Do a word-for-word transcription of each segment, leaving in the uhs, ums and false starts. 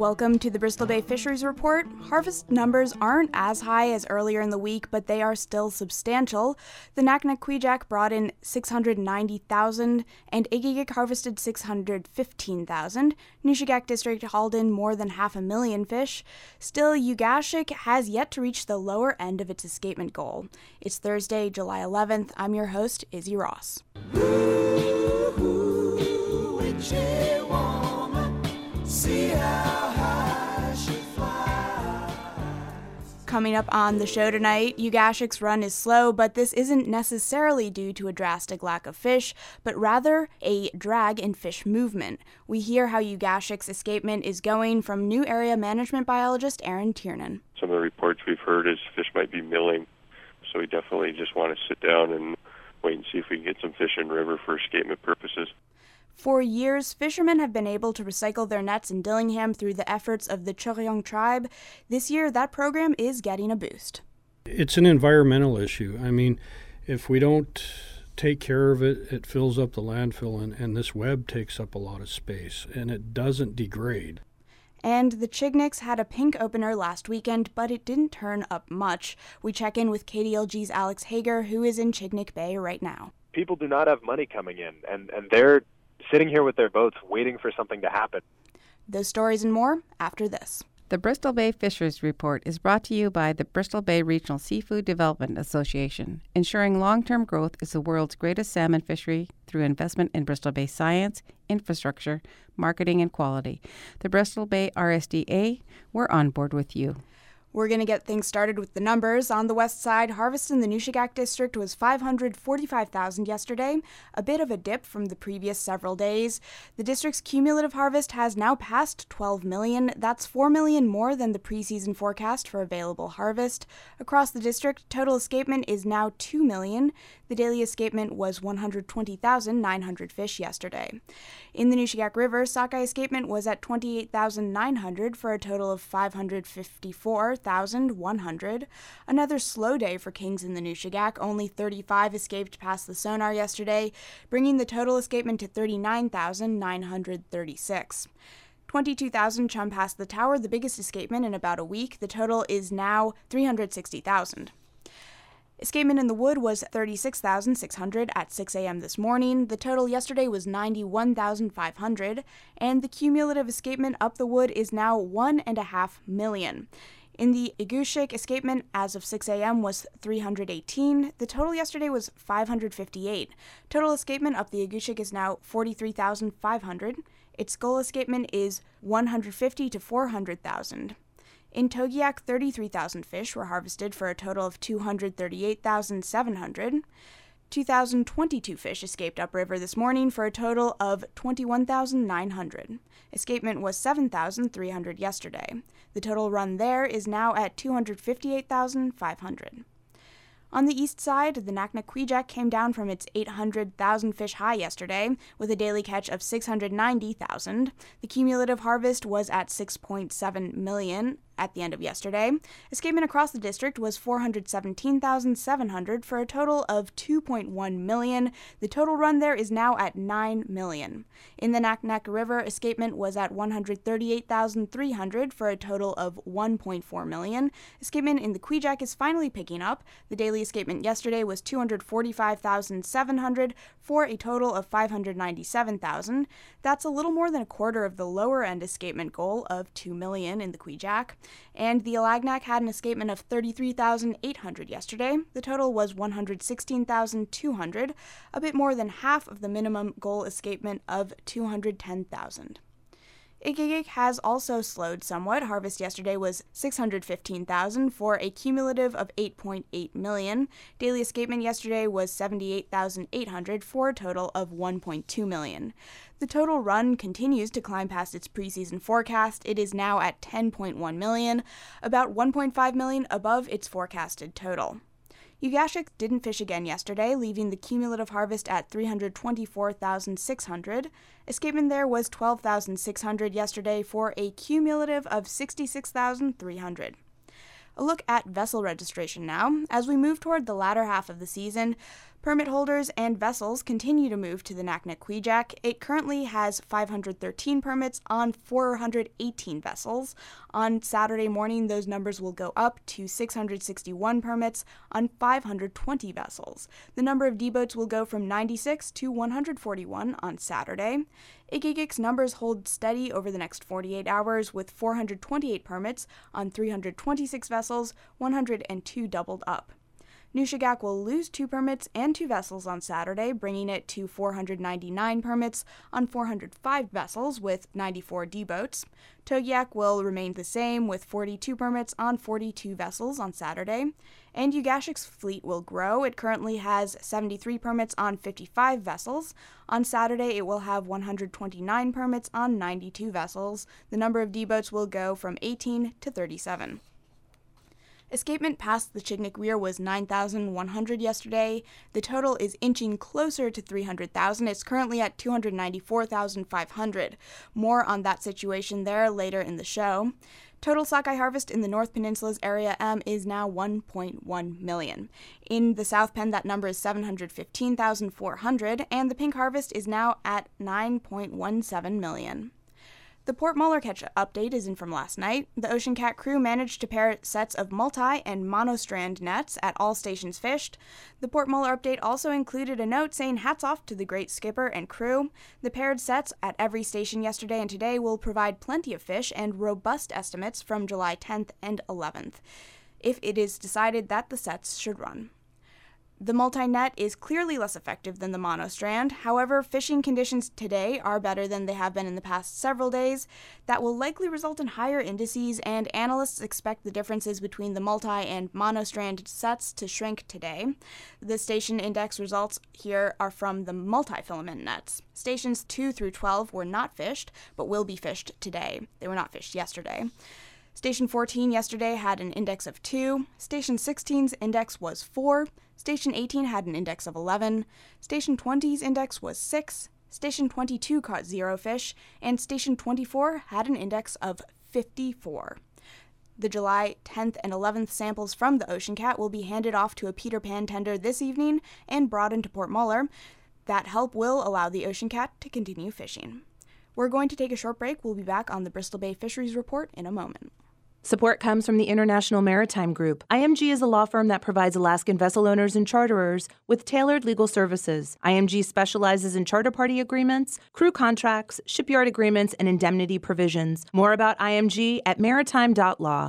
Welcome to the Bristol Bay Fisheries Report. Harvest numbers aren't as high as earlier in the week, but they are still substantial. The Naknek-Kvichak brought in six hundred ninety thousand, and Egegik harvested six hundred fifteen thousand. Nushagak District hauled in more than half a million fish. Still, Ugashik has yet to reach the lower end of its escapement goal. It's Thursday, July eleventh. I'm your host, Izzy Ross. Ooh, ooh, witchy woman, see how high she flies. Coming up on the show tonight, Ugashik's run is slow, but this isn't necessarily due to a drastic lack of fish, but rather a drag in fish movement. We hear how Ugashik's escapement is going from new area management biologist Aaron Tiernan. Some of the reports we've heard is fish might be milling, so we definitely just want to sit down and wait and see if we can get some fish in river for escapement purposes. For years, fishermen have been able to recycle their nets in Dillingham through the efforts of the Choryong tribe. This year, that program is getting a boost. It's an environmental issue. I mean, if we don't take care of it, it fills up the landfill, and, and this web takes up a lot of space, and it doesn't degrade. And the Chigniks had a pink opener last weekend, but it didn't turn up much. We check in with K D L G's Alex Hager, who is in Chignik Bay right now. People do not have money coming in, and, and they're sitting here with their boats waiting for something to happen. Those stories and more after this. The Bristol Bay Fisheries Report is brought to you by the Bristol Bay Regional Seafood Development Association. Ensuring long-term growth is the world's greatest salmon fishery through investment in Bristol Bay science, infrastructure, marketing, and quality. The Bristol Bay R S D A, we're on board with you. We're going to get things started with the numbers. On the west side, harvest in the Nushagak district was five hundred forty-five thousand yesterday, a bit of a dip from the previous several days. The district's cumulative harvest has now passed twelve million. That's four million more than the preseason forecast for available harvest. Across the district, total escapement is now two million. The daily escapement was one hundred twenty thousand nine hundred fish yesterday. In the Nushagak River, sockeye escapement was at twenty-eight thousand nine hundred for a total of five hundred fifty-four thousand one hundred. Another slow day for kings in the Nushagak. Only thirty-five escaped past the sonar yesterday, bringing the total escapement to thirty-nine thousand nine hundred thirty-six. twenty-two thousand chum past the tower, the biggest escapement in about a week. The total is now three hundred sixty thousand. Escapement in the wood was thirty-six thousand six hundred at six a.m. this morning. The total yesterday was ninety-one thousand five hundred, and the cumulative escapement up the wood is now one and a half million. In the Egushik, escapement as of six a.m. was three hundred eighteen. The total yesterday was five hundred fifty-eight. Total escapement up the Egushik is now forty-three thousand five hundred. Its goal escapement is one hundred fifty to four hundred thousand. In Togiak, thirty-three thousand fish were harvested for a total of two hundred thirty-eight thousand seven hundred. two thousand twenty-two fish escaped upriver this morning for a total of twenty-one thousand nine hundred. Escapement was seven thousand three hundred yesterday. The total run there is now at two hundred fifty-eight thousand five hundred. On the east side, the Naknek-Kvichak came down from its eight hundred thousand fish high yesterday, with a daily catch of six hundred ninety thousand. The cumulative harvest was at six point seven million at the end of yesterday. Escapement across the district was four hundred seventeen thousand seven hundred for a total of two point one million. The total run there is now at nine million. In the Naknek River, escapement was at one hundred thirty-eight thousand three hundred for a total of one point four million. Escapement in the Kvichak is finally picking up. The daily escapement yesterday was two hundred forty-five thousand seven hundred for a total of five hundred ninety-seven thousand. That's a little more than a quarter of the lower end escapement goal of two million in the Kvichak. And the Alagnak had an escapement of thirty-three thousand eight hundred yesterday. The total was one hundred sixteen thousand two hundred, a bit more than half of the minimum goal escapement of two hundred ten thousand. Egegik has also slowed somewhat. Harvest yesterday was six hundred fifteen thousand for a cumulative of eight point eight million. Daily escapement yesterday was seventy-eight thousand eight hundred for a total of one point two million. The total run continues to climb past its preseason forecast. It is now at ten point one million, about one point five million above its forecasted total. Ugashik didn't fish again yesterday, leaving the cumulative harvest at three hundred twenty-four thousand six hundred. Escapement there was twelve thousand six hundred yesterday for a cumulative of sixty-six thousand three hundred. A look at vessel registration now. As we move toward the latter half of the season, Permit holders and vessels continue to move to the Naknek-Kvichak. It currently has five hundred thirteen permits on four hundred eighteen vessels. On Saturday morning, those numbers will go up to six hundred sixty-one permits on five hundred twenty vessels. The number of D-boats will go from ninety-six to one hundred forty-one on Saturday. Igigik's numbers hold steady over the next forty-eight hours, with four hundred twenty-eight permits on three hundred twenty-six vessels, one hundred two doubled up. Nushagak will lose two permits and two vessels on Saturday, bringing it to four hundred ninety-nine permits on four hundred five vessels with ninety-four D-boats. Togiak will remain the same with forty-two permits on forty-two vessels on Saturday. And Ugashik's fleet will grow. It currently has seventy-three permits on fifty-five vessels. On Saturday, it will have one hundred twenty-nine permits on ninety-two vessels. The number of D-boats will go from eighteen to thirty-seven. Escapement past the Chignik Weir was nine thousand one hundred yesterday. The total is inching closer to three hundred thousand. It's currently at two hundred ninety-four thousand five hundred. More on that situation there later in the show. Total sockeye harvest in the North Peninsula's Area M is now one point one million. In the South Pen, that number is seven hundred fifteen thousand four hundred, and the pink harvest is now at nine point one seven million. The Port Muller catch update is in from last night. The Ocean Cat crew managed to pair sets of multi- and monostrand nets at all stations fished. The Port Muller update also included a note saying hats off to the great skipper and crew. The paired sets at every station yesterday and today will provide plenty of fish and robust estimates from July tenth and eleventh, if it is decided that the sets should run. The multi-net is clearly less effective than the monostrand. However, fishing conditions today are better than they have been in the past several days. That will likely result in higher indices, and analysts expect the differences between the multi- and monostrand sets to shrink today. The station index results here are from the multi-filament nets. Stations two through twelve were not fished, but will be fished today. They were not fished yesterday. Station fourteen yesterday had an index of two. Station sixteen's index was four. Station eighteen had an index of eleven. Station twenty's index was six. Station twenty-two caught zero fish. And Station twenty-four had an index of fifty-four. The July tenth and eleventh samples from the Ocean Cat will be handed off to a Peter Pan tender this evening and brought into Port Muller. That help will allow the Ocean Cat to continue fishing. We're going to take a short break. We'll be back on the Bristol Bay Fisheries Report in a moment. Support comes from the International Maritime Group. I M G is a law firm that provides Alaskan vessel owners and charterers with tailored legal services. I M G specializes in charter party agreements, crew contracts, shipyard agreements, and indemnity provisions. More about I M G at maritime dot law.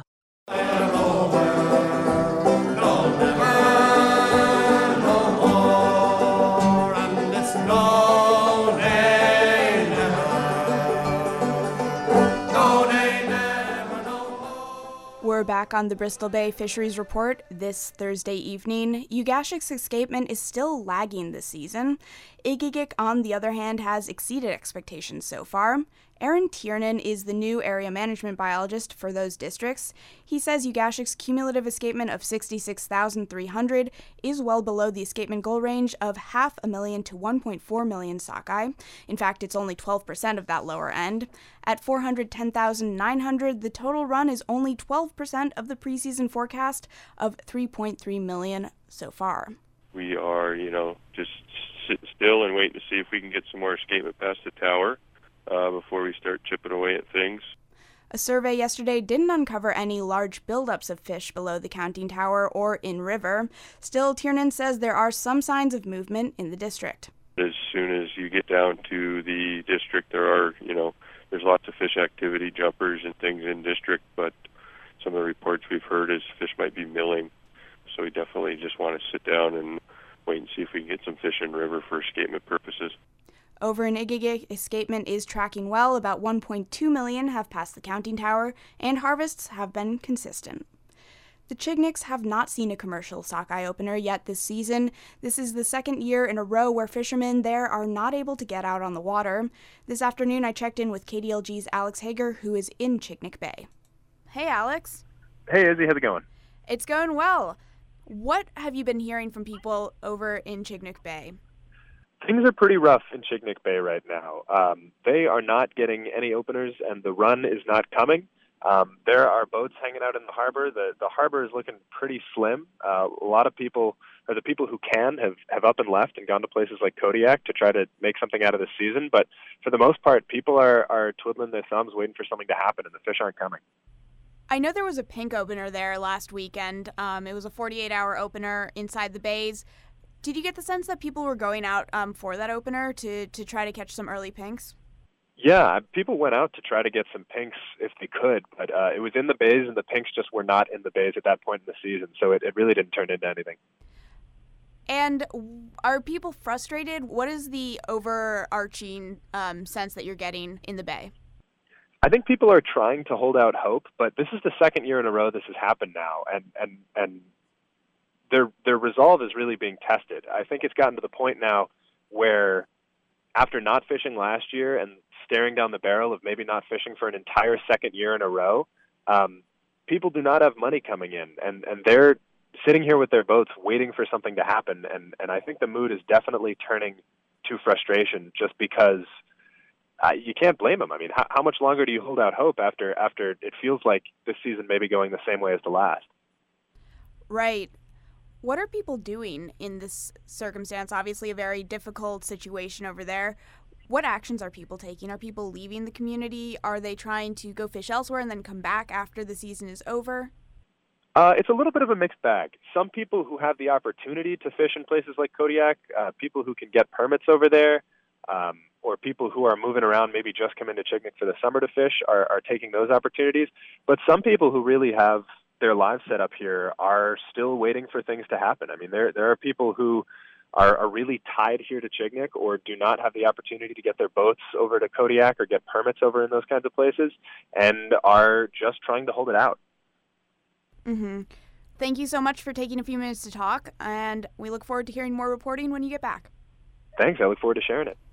We're back on the Bristol Bay Fisheries Report this Thursday evening. Ugashik's escapement is still lagging this season. Igigik, on the other hand, has exceeded expectations so far. Aaron Tiernan is the new area management biologist for those districts. He says Ugashik's cumulative escapement of sixty-six thousand three hundred is well below the escapement goal range of half a million to one point four million sockeye. In fact, it's only twelve percent of that lower end. At four hundred ten thousand nine hundred, the total run is only twelve percent of the preseason forecast of three point three million so far. We are, you know, just sit still and wait to see if we can get some more escapement past the tower uh, before we start chipping away at things. A survey yesterday didn't uncover any large buildups of fish below the counting tower or in river. Still, Tiernan says there are some signs of movement in the district. As soon as you get down to the district, there are, you know, there's lots of fish activity, jumpers and things in district, but some of the reports we've heard is fish might be milling. So we definitely just want to sit down and wait and see if we can get some fish in river for escapement purposes. Over in Igigik, escapement is tracking well. About one point two million have passed the counting tower, and harvests have been consistent. The Chigniks have not seen a commercial sockeye opener yet this season. This is the second year in a row where fishermen there are not able to get out on the water. This afternoon, I checked in with K D L G's Alex Hager, who is in Chignik Bay. Hey, Alex. Hey, Izzy, how's it going? It's going well. What have you been hearing from people over in Chignik Bay? Things are pretty rough in Chignik Bay right now. Um, they are not getting any openers, and the run is not coming. Um, there are boats hanging out in the harbor. The the harbor is looking pretty slim. Uh, a lot of people or the people who can have, have up and left and gone to places like Kodiak to try to make something out of the season. But for the most part, people are, are twiddling their thumbs waiting for something to happen, and the fish aren't coming. I know there was a pink opener there last weekend. Um, it was a forty-eight hour opener inside the bays. Did you get the sense that people were going out um, for that opener to, to try to catch some early pinks? Yeah, people went out to try to get some pinks if they could, but uh, it was in the bays, and the pinks just were not in the bays at that point in the season, so it, it really didn't turn into anything. And are people frustrated? What is the overarching um, sense that you're getting in the bay? I think people are trying to hold out hope, but this is the second year in a row this has happened now, and and and their their resolve is really being tested. I think it's gotten to the point now where, after not fishing last year and staring down the barrel of maybe not fishing for an entire second year in a row, um, people do not have money coming in, and, and they're sitting here with their boats waiting for something to happen, and, and I think the mood is definitely turning to frustration just because uh, you can't blame them. I mean, how, how much longer do you hold out hope after, after it feels like this season may be going the same way as the last? Right. What are people doing in this circumstance? Obviously a very difficult situation over there. What actions are people taking? Are people leaving the community? Are they trying to go fish elsewhere and then come back after the season is over? Uh, it's a little bit of a mixed bag. Some people who have the opportunity to fish in places like Kodiak, uh, people who can get permits over there, um, or people who are moving around, maybe just come into Chignik for the summer to fish, are, are taking those opportunities. But some people who really have their lives set up here are still waiting for things to happen. I mean, there there are people who are, are really tied here to Chignik or do not have the opportunity to get their boats over to Kodiak or get permits over in those kinds of places and are just trying to hold it out. Mm-hmm. Thank you so much for taking a few minutes to talk, and we look forward to hearing more reporting when you get back. Thanks. I look forward to sharing it.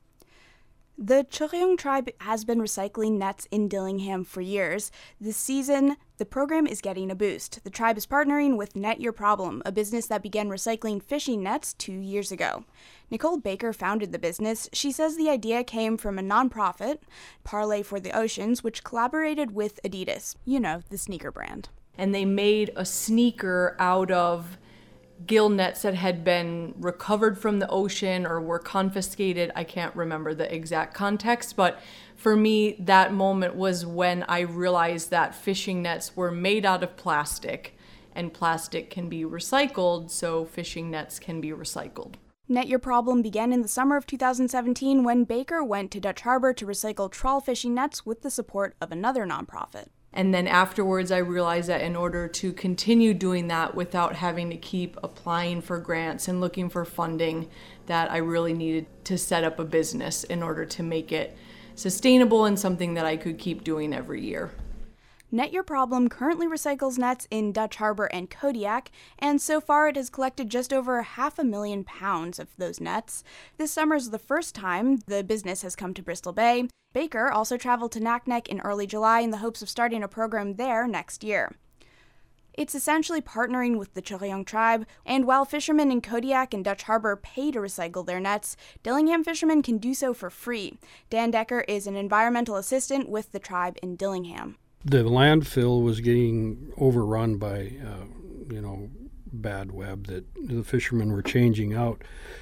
The Chögyong tribe has been recycling nets in Dillingham for years. This season, the program is getting a boost. The tribe is partnering with Net Your Problem, a business that began recycling fishing nets two years ago. Nicole Baker founded the business. She says the idea came from a nonprofit, Parlay for the Oceans, which collaborated with Adidas, you know, the sneaker brand. And they made a sneaker out of gill nets that had been recovered from the ocean or were confiscated. I can't remember the exact context, but for me, that moment was when I realized that fishing nets were made out of plastic, and plastic can be recycled, so fishing nets can be recycled. Net Your Problem began in the summer of two thousand seventeen when Baker went to Dutch Harbor to recycle trawl fishing nets with the support of another nonprofit. And then afterwards, I realized that in order to continue doing that without having to keep applying for grants and looking for funding, that I really needed to set up a business in order to make it sustainable and something that I could keep doing every year. Net Your Problem currently recycles nets in Dutch Harbor and Kodiak, and so far it has collected just over half a million pounds of those nets. This summer is the first time the business has come to Bristol Bay. Baker also traveled to Naknek in early July in the hopes of starting a program there next year. It's essentially partnering with the Chögyong tribe, and while fishermen in Kodiak and Dutch Harbor pay to recycle their nets, Dillingham fishermen can do so for free. Dan Decker is an environmental assistant with the tribe in Dillingham. The landfill was getting overrun by, uh, you know, bad web that the fishermen were changing out.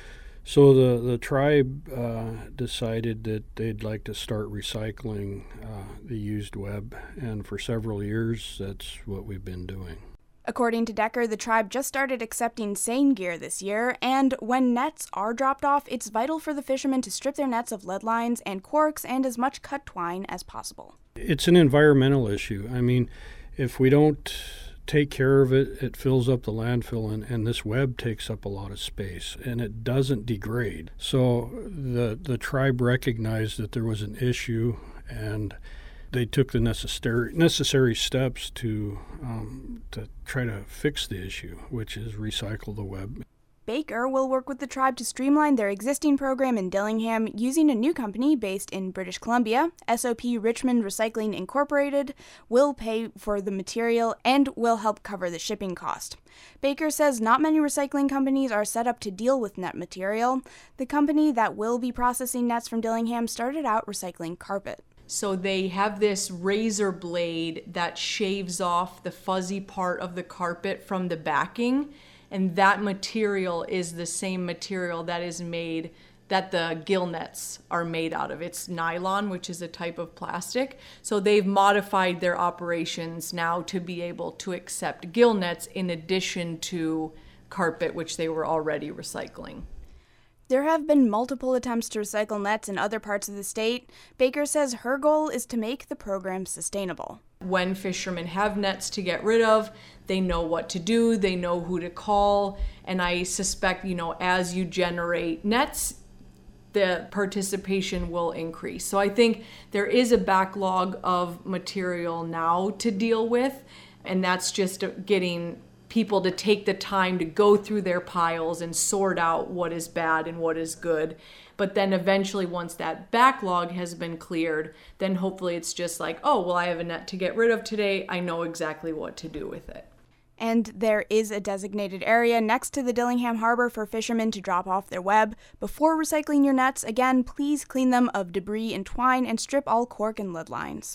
So the, the tribe uh, decided that they'd like to start recycling uh, the used web, and for several years, that's what we've been doing. According to Decker, the tribe just started accepting seine gear this year, and when nets are dropped off, it's vital for the fishermen to strip their nets of lead lines and corks and as much cut twine as possible. It's an environmental issue. I mean, if we don't take care of it, it fills up the landfill, and, and this web takes up a lot of space, and it doesn't degrade. So the the tribe recognized that there was an issue, and they took the necessary necessary steps to um, to try to fix the issue, which is recycle the web. Baker will work with the tribe to streamline their existing program in Dillingham using a new company based in British Columbia. S O P Richmond Recycling Incorporated will pay for the material and will help cover the shipping cost. Baker says not many recycling companies are set up to deal with net material. The company that will be processing nets from Dillingham started out recycling carpet. So they have this razor blade that shaves off the fuzzy part of the carpet from the backing, and that material is the same material that is made that the gill nets are made out of. It's nylon, which is a type of plastic. So they've modified their operations now to be able to accept gill nets in addition to carpet, which they were already recycling. There have been multiple attempts to recycle nets in other parts of the state. Baker says her goal is to make the program sustainable. When fishermen have nets to get rid of, they know what to do, they know who to call, and I suspect, you know, as you generate nets, the participation will increase. So I think there is a backlog of material now to deal with, and that's just getting people to take the time to go through their piles and sort out what is bad and what is good. But then eventually, once that backlog has been cleared, then hopefully it's just like, oh, well, I have a net to get rid of today. I know exactly what to do with it. And there is a designated area next to the Dillingham Harbor for fishermen to drop off their web. Before recycling your nets, again, please clean them of debris and twine and strip all cork and lead lines.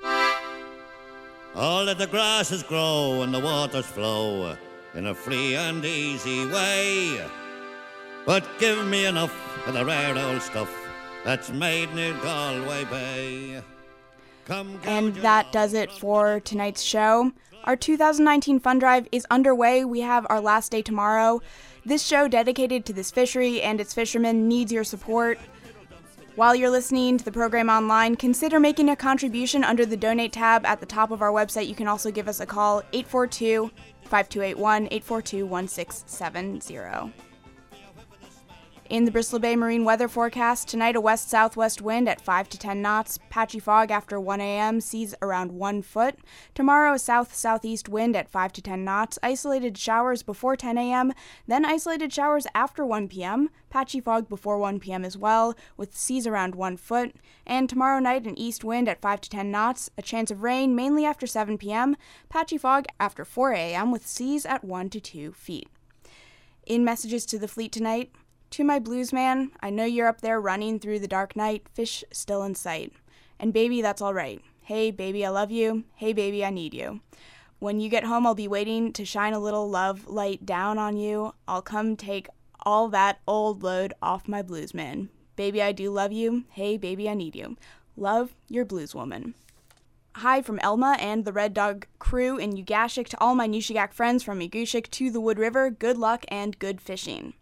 All that the grasses grow and the waters flow in a free and easy way. But give me enough of the rare old stuff that's made near Galway Bay. Come and that does it for tonight's show. Our two thousand nineteen Fund Drive is underway. We have our last day tomorrow. This show dedicated to this fishery and its fishermen needs your support. While you're listening to the program online, consider making a contribution under the Donate tab at the top of our website. You can also give us a call, eight four two, five two eight one, eight four two, one six seven zero. In the Bristol Bay Marine weather forecast, tonight a west-southwest wind at five to ten knots, patchy fog after one a.m., seas around one foot. Tomorrow a south-southeast wind at five to ten knots, isolated showers before ten a.m., then isolated showers after one p.m., patchy fog before one p.m. as well, with seas around one foot. And tomorrow night an east wind at five to ten knots, a chance of rain mainly after seven p.m., patchy fog after four a.m. with seas at one to two feet. In messages to the fleet tonight, to my blues man, I know you're up there running through the dark night, fish still in sight. And baby, that's all right. Hey baby, I love you. Hey baby, I need you. When you get home, I'll be waiting to shine a little love light down on you. I'll come take all that old load off my blues man. Baby, I do love you. Hey baby, I need you. Love, your blues woman. Hi from Elma and the Red Dog crew in Ugashik to all my Nushagak friends from Ugashik to the Wood River. Good luck and good fishing.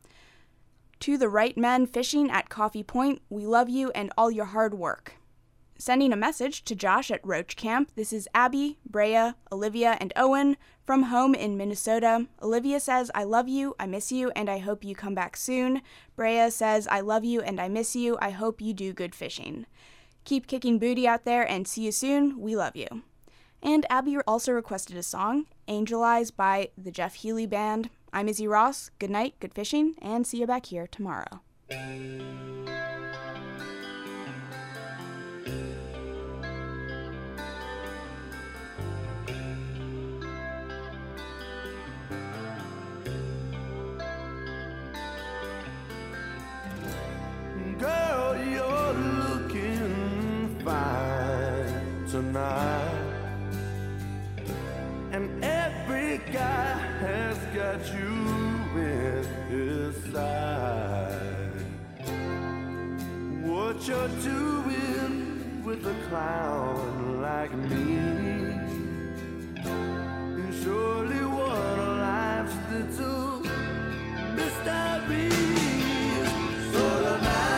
To the right men fishing at Coffee Point, we love you and all your hard work. Sending a message to Josh at Roach Camp, this is Abby, Brea, Olivia, and Owen from home in Minnesota. Olivia says, I love you, I miss you, and I hope you come back soon. Brea says, I love you and I miss you, I hope you do good fishing. Keep kicking booty out there and see you soon, we love you. And Abby also requested a song, Angel Eyes by the Jeff Healey Band. I'm Izzy Ross. Good night, good fishing, and see you back here tomorrow. Girl, you're looking fine tonight. And every guy has got you in his side. What you're doing with a clown like me is surely one of life's little mysteries. So tonight,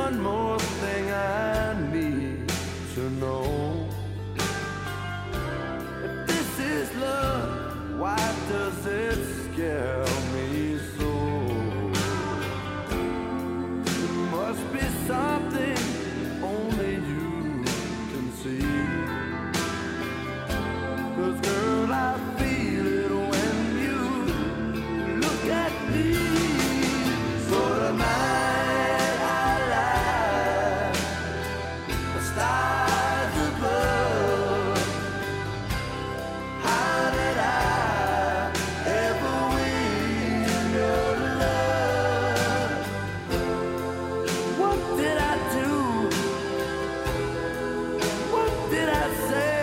one more thing I need to know. If this is love, why does it scare me so? There must be something only you can see. 'Cause girl, I feel it when you look at me. So tonight I lie, the stars above. How did I ever win your love? What did I do? What did I say?